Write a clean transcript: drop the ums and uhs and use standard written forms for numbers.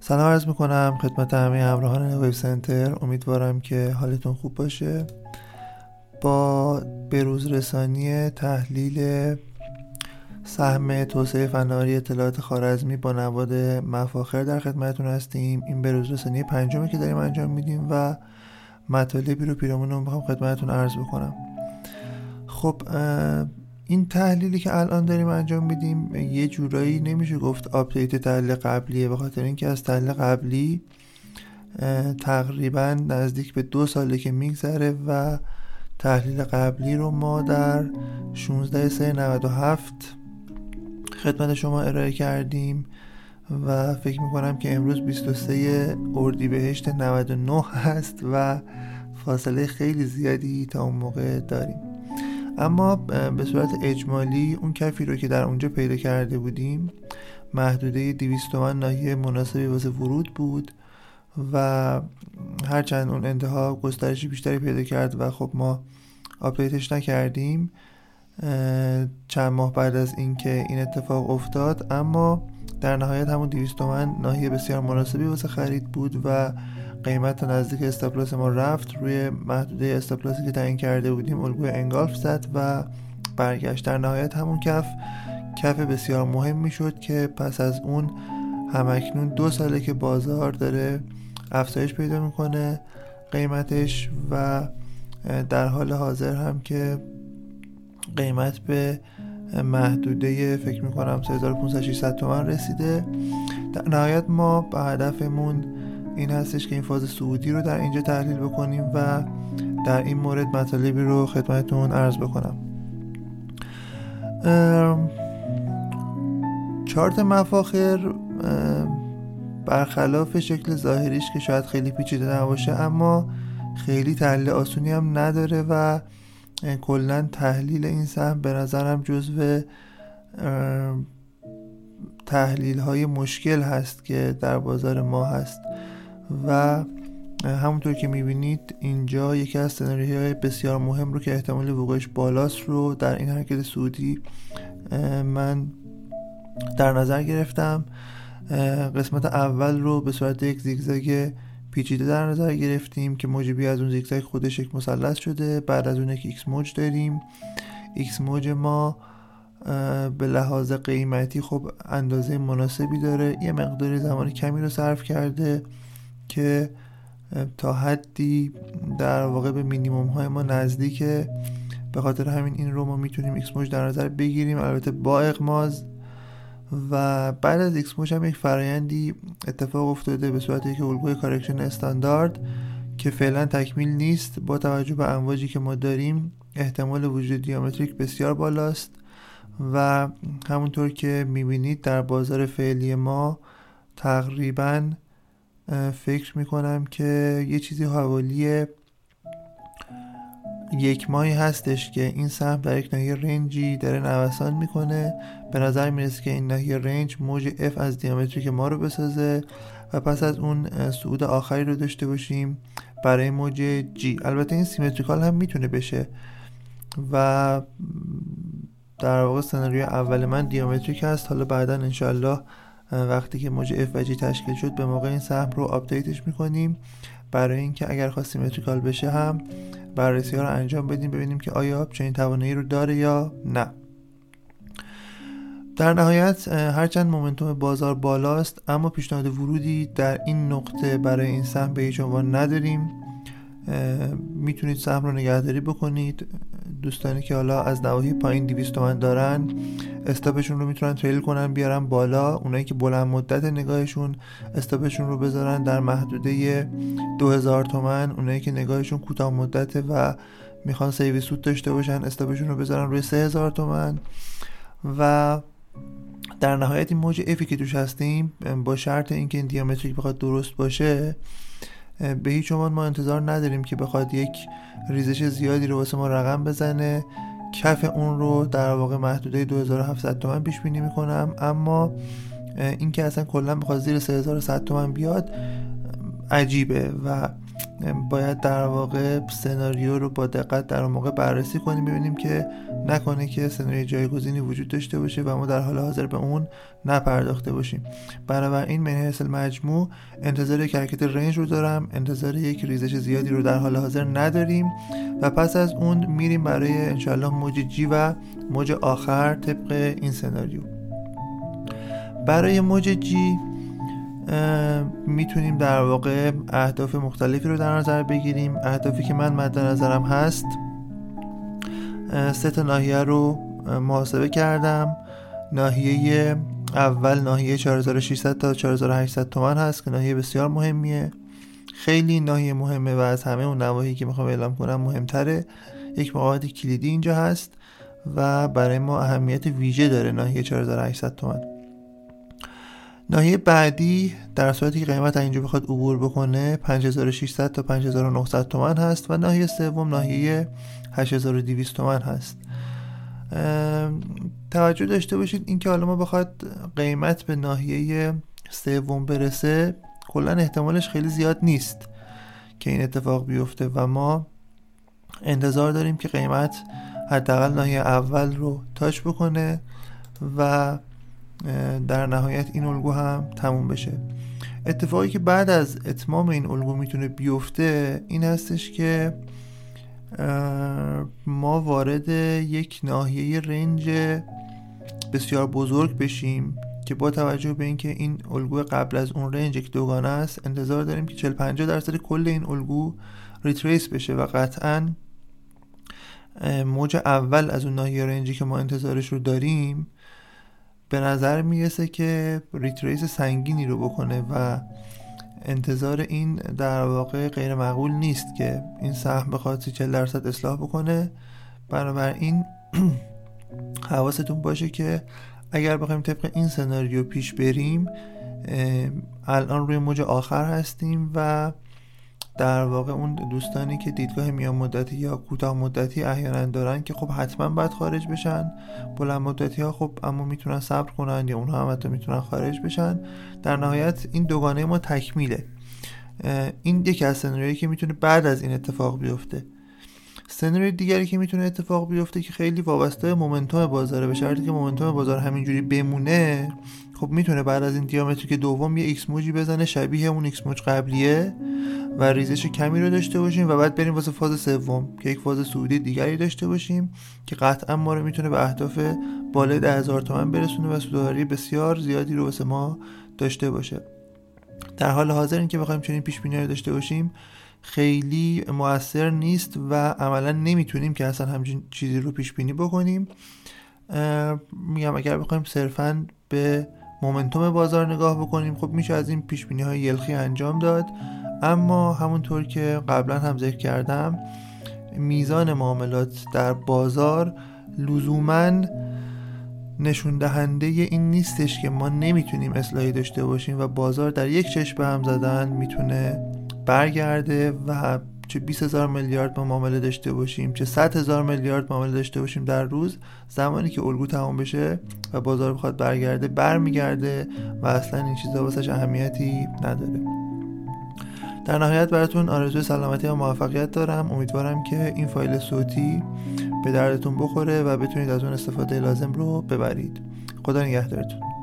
سلام عرض میکنم خدمت همه همراهان ویب سنتر. امیدوارم که حالتون خوب باشه. با بروز رسانی تحلیل سهم توسعه فناوری اطلاعات خوارزمی با نواد مفاخر در خدمتتون هستیم. این بروز رسانی پنجمی که داریم انجام میدیم و مطالبی رو پیرامون اون بخوام خدمتتون عرض بکنم. خب این تحلیلی که الان داریم انجام میدیم یه جورایی نمیشه گفت آپدیت تحلیل قبلیه، به خاطر اینکه از تحلیل قبلی تقریبا نزدیک به 2 ساله که میگذره و تحلیل قبلی رو ما در 16/3/97 خدمت شما ارائه کردیم و فکر میکنم که امروز 23 اردیبهشت 99 هست و فاصله خیلی زیادی تا اون موقع داریم. اما به صورت اجمالی اون کفی رو که در اونجا پیدا کرده بودیم محدوده 200 تومن ناحیه مناسبی واسه ورود بود و هرچند اون انتها گسترشی بیشتری پیدا کرد و خب ما آپدیتش نکردیم چند ماه بعد از اینکه این اتفاق افتاد، اما در نهایت همون 200 تومن ناحیه بسیار مناسبی واسه خرید بود و قیمت نزدیک استاپلاس ما رفت. روی محدوده استاپلاسی که تعیین کرده بودیم الگوی انگالف زد و برگشت. در نهایت همون کف بسیار مهمی شد که پس از اون همکنون 2 ساله که بازار داره افزایش پیدا میکنه قیمتش و در حال حاضر هم که قیمت به محدوده فکر میکنم 3500-600 تومن رسیده. در نهایت ما به هدفمون این هستش که این فاز صعودی رو در اینجا تحلیل بکنیم و در این مورد مطالبی رو خدمتتون عرض بکنم. چارت مفاخر برخلاف شکل ظاهریش که شاید خیلی پیچیده نباشه اما خیلی تحلیل آسونی هم نداره و کلا تحلیل این سهم به نظرم جزو تحلیل های مشکل هست که در بازار ما هست و همونطور که میبینید اینجا یکی از سناریوهای بسیار مهم رو که احتمال وقوعش بالاست رو در این حرکت صعودی من در نظر گرفتم. قسمت اول رو به صورت یک زیگزاگ پیچیده در نظر گرفتیم که موجبی از اون زیگزاگ خودش یک مثلث شده. بعد از اون یک ایکس موج داریم. ایکس موج ما به لحاظ قیمتی خب اندازه مناسبی داره، یه مقداری زمان کمی رو صرف کرده که تا حدی در واقع به مینیموم های ما نزدیکه. به خاطر همین این رو ما میتونیم ایکس موج در نظر بگیریم، البته با اغماض. و بعد از ایکس موج هم یک فرایندی اتفاق افتاده به صورت یک الگوی کارکشن استاندارد که فعلا تکمیل نیست. با توجه به امواجی که ما داریم احتمال وجود دیامتریک بسیار بالاست و همونطور که میبینید در بازار فعلی ما تقریبا فکر میکنم که یه چیزی حوالی 1 ماهی هستش که این سهم در یک ناحیه رنجی داره نوسان میکنه. به نظر میرسه که این ناحیه رنج موج F از دیامتریک ما رو بسازه و پس از اون صعود آخری رو داشته باشیم برای موج G. البته این سیمتریکال هم میتونه بشه و در واقع سناریوی اول من دیامتریک هست. حالا بعدا انشالله وقتی که موج F و G تشکیل شد به موقع این سهم رو آپدیتش میکنیم برای اینکه اگر خواست سیمتریکال بشه هم بررسی ها رو انجام بدیم ببینیم که آیا چنین توانایی رو داره یا نه. در نهایت هرچند مومنتوم بازار بالاست اما پیشنهاد ورودی در این نقطه برای این سهم به هیچ عنوان نداریم. میتونید سهم رو نگهداری بکنید. دوستانی که حالا از نواحی پایین 200 تومن دارن استاپشون رو میتونن تریل کنن بیارن بالا. اونایی که بلند مدت نگاهشون استاپشون رو بذارن در محدوده 2000 تومن. اونایی که نگاهشون کوتاه مدته و میخوان سیو سود داشته باشن استاپشون رو بذارن روی 3000 تومن. و در نهایت این موج افی که توش هستیم با شرط اینکه این دیامتریک بخواد درست باشه به هیچ عنوان ما انتظار نداریم که بخواد یک ریزش زیادی رو واسه ما رقم بزنه. کف اون رو در واقع محدوده 2700 تومن پیش بینی میکنم، اما این که اصلا کلا بخواد زیر 3100 تومن بیاد عجیبه و باید در واقع سناریو رو با دقت در اون موقع بررسی کنیم، ببینیم که نکنه که سناریوی جایگزینی وجود داشته باشه و ما در حال حاضر به اون نپرداخته باشیم. بنابراین من حیث المجموع انتظار یک حرکت رنج رو دارم، انتظار یک ریزش زیادی رو در حال حاضر نداریم و پس از اون میریم برای انشالله موج جی و موج آخر طبق این سناریو. برای موج جی میتونیم در واقع اهداف مختلفی رو در نظر بگیریم. اهدافی که من مد نظرم هست 3 ناحیه رو محاسبه کردم. ناحیه اول ناحیه 4600 تا 4800 تومان هست که ناحیه بسیار مهمیه، خیلی ناحیه مهمه و از همه اون نواحی که میخوام اعلام کنم مهمتره. یک مواد کلیدی اینجا هست و برای ما اهمیت ویژه داره ناحیه 4800 تومان. ناحیه بعدی در صورتی که قیمت اینجا بخواد عبور بکنه 5600 تا 5900 تومان هست و ناحیه سوم ناحیه 8200 تومان هست. توجه داشته باشید اینکه حالا ما بخواد قیمت به ناحیه سوم برسه کلا احتمالش خیلی زیاد نیست که این اتفاق بیفته و ما انتظار داریم که قیمت حداقل ناحیه اول رو تاچ بکنه و در نهایت این الگو هم تموم بشه. اتفاقی که بعد از اتمام این الگو میتونه بیفته این هستش که ما وارد یک ناحیه رنج بسیار بزرگ بشیم که با توجه به اینکه این الگو قبل از اون رنج یک دوگانه است انتظار داریم که 40-50% کل این الگو ریتریس بشه و قطعاً موج اول از اون ناحیه رنجی که ما انتظارش رو داریم به نظر میرسه که ریتریس سنگینی رو بکنه و انتظار این در واقع غیر معقول نیست که این سهم بخواد 40% اصلاح بکنه. بنابراین حواستون باشه که اگر بخوایم طبق این سناریو پیش بریم الان روی موج آخر هستیم و در واقع اون دوستانی که دیدگاه میان مدتی یا کوتاه مدتی احیانا دارن که خب حتما باید خارج بشن، بلند مدتی ها خب اما میتونن صبر کنن یا اونها هم حتی میتونن خارج بشن. در نهایت این دوگانه ما تکمیله. این یکی از سناریویی که میتونه بعد از این اتفاق بیفته. سناریوی دیگری که میتونه اتفاق بیفته که خیلی وابسته به مومنتوم بازاره، به شرطی که مومنتوم بازار همینجوری بمونه خب میتونه بعد از این دیامتریک دوم یه ایکس موجی بزنه شبیه اون ایکس موج قبلیه و ریزش کمی رو داشته باشیم و بعد بریم واسه فاز سوم که یک فاز صعودی دیگری داشته باشیم که قطعا ما رو میتونه به اهداف بالای 10,000 تومان برسونه و سودآوری بسیار زیادی رو واسه ما داشته باشه. در حال حاضر این که بخوایم چنین پیش بینی رو داشته باشیم خیلی مؤثر نیست و عملا نمیتونیم که اصلا همچین چیزی رو پیش بینی بکنیم. میگم اگر بخوایم صرفاً به مومنتوم بازار نگاه بکنیم خب میشه از این پیش بینی های یلخی انجام داد، اما همونطور که قبلا هم ذکر کردم میزان معاملات در بازار لزوماً نشون دهنده این نیستش که ما نمیتونیم اصلاحی داشته باشیم و بازار در یک چشم به هم زدن میتونه برگرده و چه 20,000 میلیارد ما معامله داشته باشیم چه 100,000 میلیارد معامله داشته باشیم در روز، زمانی که الگو تمام بشه و بازار بخواد برگرده برمیگرده و اصلا این چیزا واسش اهمیتی نداره. در نهایت براتون آرزوی سلامتی و موفقیت دارم. امیدوارم که این فایل صوتی به دردتون بخوره و بتونید از اون استفاده لازم رو ببرید. خدا نگهدارتون.